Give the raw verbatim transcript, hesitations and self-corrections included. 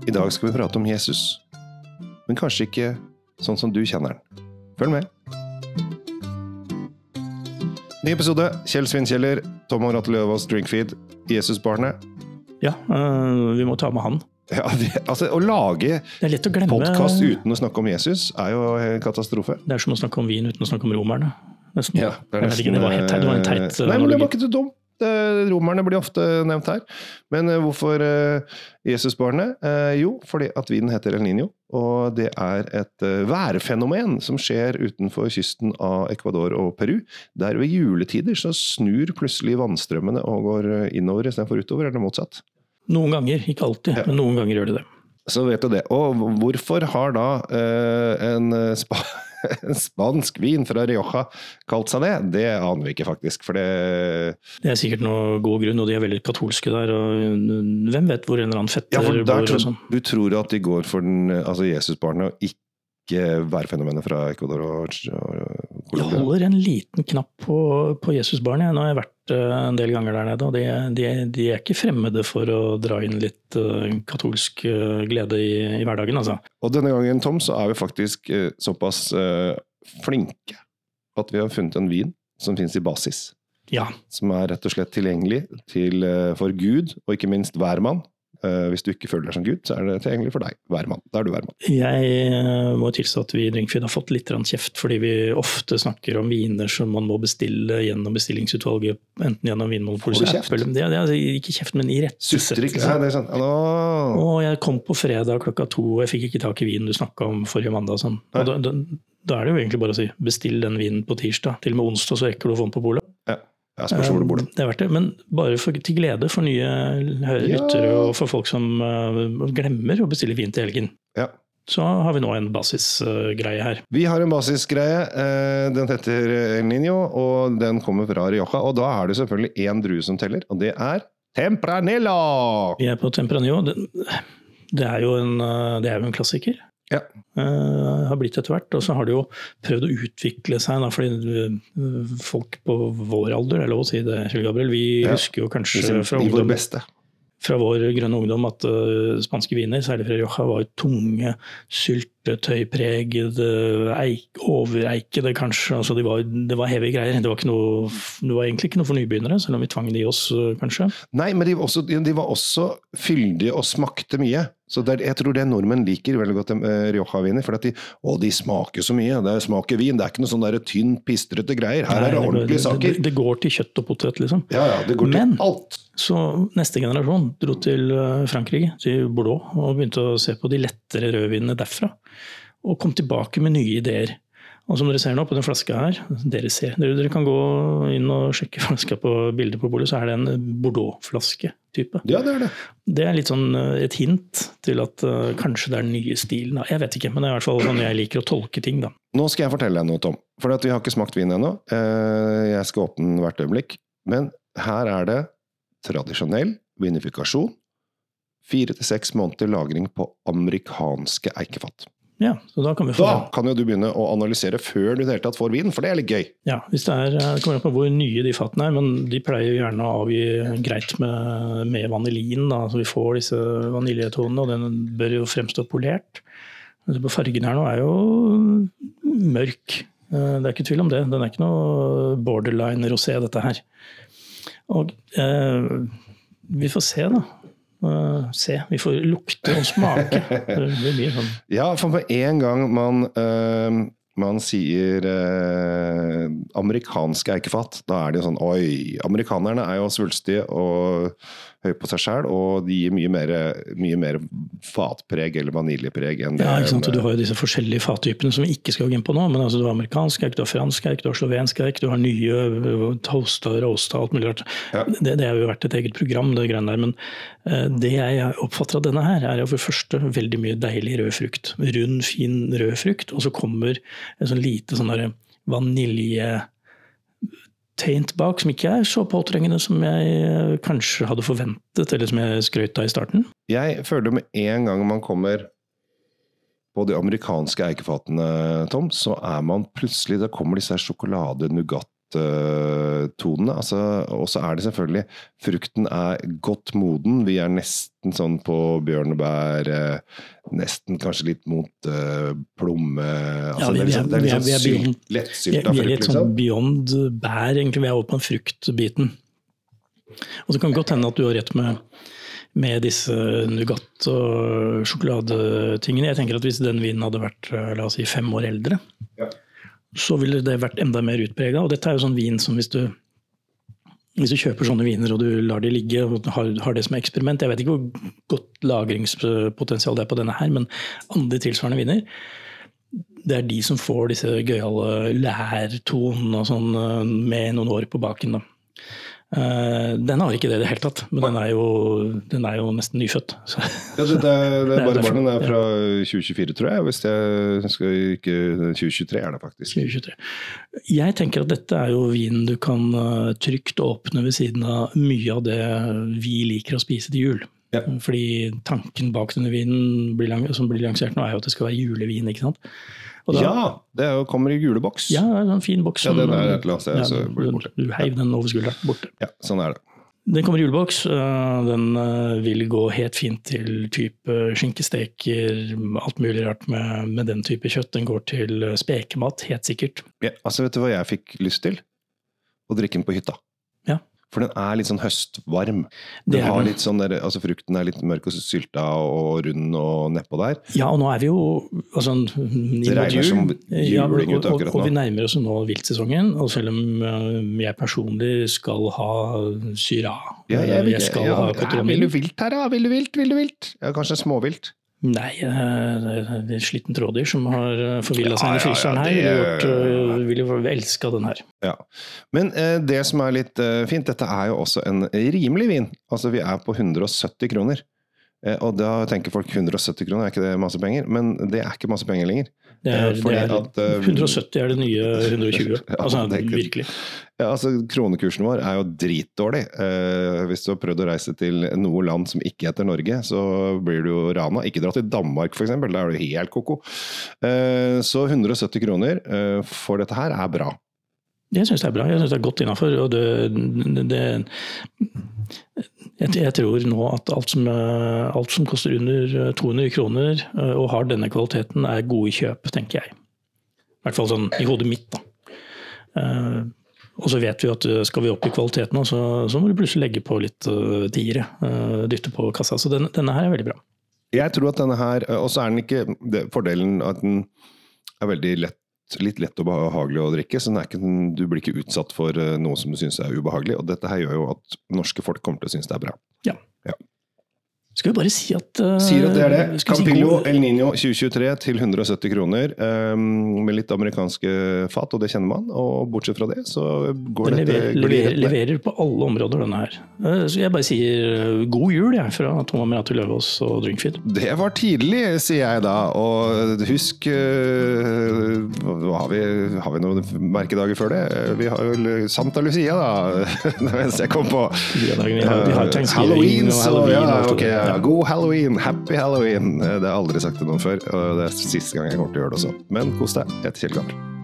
I dag skal vi prate om Jesus, men kanskje ikke sånn som du kjenner den. Følg med! Ny episode, Kjell Svinkjeller, Tom og Ratte Løvaas, Drinkfeed, Jesus-barnet. Ja, øh, vi må ta med han. Ja, det, altså å lage podcast uten å snakke om Jesus er jo en katastrofe. Det er som å snakke om vin uten å snakke om romerne. Nesten. Ja, det er nesten... Det var, helt, det var en teit... Nei, men det var ikke så dumt. Romerne blir ofte nevnt her. Men hvorfor Jesus-barnet? Jo, fordi at vinen heter El Niño, og det er et værfenomen som skjer utenfor kysten av Ecuador og Peru. Der ved juletider så snur plutselig vannstrømmene og går innover i stedet for utover, eller motsatt. Noen ganger, ikke alltid, ja. Men noen ganger gjør det det. Så vet du det. Og hvorfor har da eh, en, spa, en spansk vin fra Rioja kalt seg det? Det aner vi ikke faktisk, for det... Det er sikkert noe god grunn, og de er veldig katolske der, og hvem vet hvor en eller annen fetter ja, for der bor og sånn. Du tror at de går for den, altså Jesus-barnet, og ikke værfenomenet fra Ecuador og Colombia? Jeg holder en liten knapp på, på Jesus-barnet. Nå har jeg vært uh, en del ganger der nede, og de, de, de er ikke fremmede for å dra inn litt uh, katolsk uh, glede i, i hverdagen. Altså. Og denne gangen, Tom, så er vi faktisk uh, såpass uh, flinke at vi har funnet en vin som finnes i basis. Ja. Som er rett og slett tilgjengelig til, uh, for Gud, og ikke minst hver mann. Uh, hvis du ikke føler deg som Gud, så er det tilgjengelig for deg. Hver mann. Da er du hver mann. Jeg uh, må tilstå at vi i Drinkfeed har fått litt kjeft, fordi vi ofte snakker om viner som man må bestille gjennom bestillingsutvalget, enten gjennom Vinmonopolets app. Det, det er altså ikke kjeft, men i rettelse. Sutrik, ja, det er sånn. Oh. Og jeg kom på fredag klokka to, og jeg fikk ikke tak i vinen du snakket om forrige mandag. Sånn. Og da, da, da er det jo egentlig bare å si, bestill den vinen på tirsdag. Til og med onsdag så rekker du å få den på polet. Ja. Det er verdt det, men bare for, til glede for nye lyttere ja. Og for folk som uh, glemmer å bestille vin til helgen. Ja. Så har vi nå en basisgreie uh, her. Vi har en basisgreie, uh, den heter El Niño, og den kommer fra Rioja, og da er det selvfølgelig en drue som teller, og det er Tempranillo! Vi er på Tempranillo, det, det, er jo en, det er jo en klassiker. Ja. Uh, har blitt etter hvert, og så har det jo prøvd å utvikle seg da, fordi uh, folk på vår alder, det er lov å si det, Kjell Gabriel, vi ja. Husker jo kanskje fra, ungdom, fra vår grønne ungdom at uh, spanske viner, særlig fra Rioja, var tunge, syltetøypregede, eik, overeikede kanskje, altså de var, det var heavy greier, det var, ikke noe, det var egentlig ikke noe for nybegynnere, selv om vi tvang de oss uh, kanskje. Nei, men de var også, de var også fyldige og smakte mye. Så der, jeg tror det nordmenn liker veldig godt uh, Rioja-viner, for at de, å, de smaker så mye, det smaker vin, det er ikke noe sånn der tynn, pistrete greier, her Nei, er det ordentlige saker. Det, det går til kjøtt og potet, liksom. Ja, ja, det går Men, til alt. Så neste generasjon dro til Frankrike, til Bordeaux, og begynte å se på de lettere rødvinene derfra, og kom tilbake med nye ideer. Og som dere ser nå på den flaska her, dere ser, dere, dere kan gå inn og sjekke flaska på bildet på bordet, så er det en Bordeaux-flaske type. Ja, det er det. Det er litt sånn et hint til at uh, kanskje det er den nye stilen. Da. Jeg vet ikke, men det er i hvert fall sånn jeg liker å tolke ting. Da. Nå skal jeg fortelle deg noe, Tom. For at vi har ikke smakt vin ennå. Jeg skal åpne den hvert øyeblikk. Men her er det tradisjonell vinifikasjon. Fire til seks måneder lagring på amerikanske eikefat. Ja, så da kan vi få Da kan jo du begynne å analysere før du i det hele tatt får vin, for det er litt gøy. Ja, hvis det er, det kommer an på hvor nye de fatene er, men de pleier gjerne å avgi greit med, med vanilin, da, så vi får disse vaniljetonene, og den bør jo fremstå polert. På fargen her nå er jo mørk. Det er ikke tvil om det. Den er ikke noe borderline rosé, dette her. Og eh, vi får se da. Uh, se, vi får lukte og smake. Det blir mye sånn. Ja, for med en gang man, uh, man sier uh, amerikanske eikefat, da er det jo sånn, oi, amerikanerne er jo svulstige og høy på seg selv, og de gir mye mer, mye mer fatpreg eller vaniljepreg enn det. Ja, ikke sant, og du har jo disse forskjellige fattypene som vi ikke skal gå inn på nå, men altså du har amerikansk eik, du har fransk eik, du har slovensk eik, du har nye toasta, roasta, alt mulig rart. Ja. Det, det har jo vært et eget program, det greiene der, men uh, det jeg oppfatter av denne her, er jo for første veldig mye deilig rød frukt. Rund, fin rød frukt, og så kommer en sånn lite sånn der vanilje taint bak, som ikke er så påtrengende som jeg kanskje hadde forventet, eller som jeg skrøt av i starten. Jeg føler med en gang man kommer på de amerikanske eikefatene, Tom, så er man plutselig, da kommer disse sjokolade, nougat, frukttonene, altså, og så er det selvfølgelig, frukten er godt moden, vi er nesten sånn på bjørnebær, nesten kanskje litt mot uh, plomme, altså, ja, vi, det er liksom, det er liksom sylt, lettsylta frukt, vi er litt sånn beyond bær, egentlig, vi er oppe på fruktbiten. Og så kan det godt hende at du har rett med med disse nougat og sjokoladetingene. Jeg tenker at hvis den vinen hadde vært, la oss si, fem år eldre, ja. Så ville det vært enda mer utpreget. Og dette er jo sånn vin som hvis du, hvis du kjøper sånne viner og du lar de ligge og har, har det som eksperiment, jeg vet ikke hvor godt lagringspotensial det er på denne her, men andre tilsvarende viner, det er de som får disse gøyale lærtonene og sånn med noen år på baken da. Uh, den har ikke det i det hele tatt, men den er jo, den er jo nesten nyfødt. Så. Ja, det, det, det er bare barnen er fra tjue tjuefire, tror jeg, hvis jeg skal ikke, tjue tjuetre er det faktisk. tjue tjuetre. Jeg tenker at dette er jo vinen du kan trygt åpne ved siden av mye av det vi liker å spise til jul. Ja. Fordi tanken bak denne vinen blir lang, som blir lansert nå er jo at det skal være julevin, ikke sant? Da, ja, det er jo, kommer i gule boks. Ja, det er en fin boks. Ja, den er et eller annet sted, ja, så blir det borte. Du heiv den over skulderen borte. Ja, sånn er det. Den kommer i juleboks. Den vil gå helt fint til type skinkesteker, alt mulig rart med, med den type kjøtt. Den går til spekemat, helt sikkert. Ja, altså vet du hva jeg fikk lyst til? Å drikke den på hytta. Ja. For den er litt sånn høstvarm. Den har litt sånn der, altså frukten er litt mørk og sylta og rund og nedpå der. Ja, og nå er vi jo altså, det regner som juling ja, og, ut akkurat nå. Og vi nærmer oss nå viltsesongen, og selv om jeg personlig skal ha syra, ja, jeg, vil, jeg skal ja, ha ja, vil du vilt her da? Vil du vilt? Vil du vilt? Ja, kanskje småvilt? Nei, det er slitten trådyr som har forvillet seg ja, i fryseren her. Ja, ja, ja. Vi ville jo elske den her. Ja, men eh, det som er litt eh, fint, dette er jo også en rimelig vin. Altså vi er på hundre og sytti kroner. Eh, og da tenker folk hundre og sytti kroner, er ikke det masse penger? Men det er ikke masse penger lenger. Det er, det er at, uh, hundre og sytti er det nye hundre og tjue. Ja, altså, virkelig. Ja, altså, kronekursen vår er jo dritdårlig. Uh, hvis du har prøvd å reise til noe land som ikke heter Norge, så blir du jo rana. Ikke dra til Danmark, for eksempel. Da er du helt koko. Uh, så hundre og sytti kroner uh, for dette her er bra. Jeg synes det er bra. Jeg synes det er godt innenfor. Og det, det, det jeg, jeg tror nå at alt som, alt som koster under to hundre kroner og har denne kvaliteten er gode kjøp, tenker jeg. I hvert fall sånn i hodet mitt da. Uh, og så vet vi at skal vi opp i kvaliteten, så, så må du plutselig legge på litt uh, tiere, uh, dytte på kassa. Så denne, denne her er veldig bra. Jeg tror at denne her, og så er den ikke, det, fordelen at den er veldig lett, litt lett og behagelig å drikke, så den er ikke, du blir ikke utsatt for noe som du synes er ubehagelig, og dette her gjør jo at norske folk kommer til å synes det er bra. Ja. Ja. Skal vi bare si at... Uh, Sier at det er det. Campillo si El Niño tjue tjuetre til hundre og sytti kroner, um, med litt amerikanske fat, og det kjenner man, og bortsett fra det, så går den dette... Leverer, leverer, leverer på alle områder denne her. Uh, så jeg bare sier god jul, jeg, fra Tom Amirato Løvaas og Drinkfeed. Det var tidlig, sier jeg da, og husk, uh, har, vi, har vi noen merkedager før det? Vi har jo Santa Lucia da, mens jeg kom på vi har, vi har Halloween, og Halloween, ja, og ok, ja. God Halloween, happy Halloween. Det har jeg aldri sagt til noen før, og det er siste gang jeg kommer til å gjøre det også. Men kos deg, jeg heter Kjell Gahr.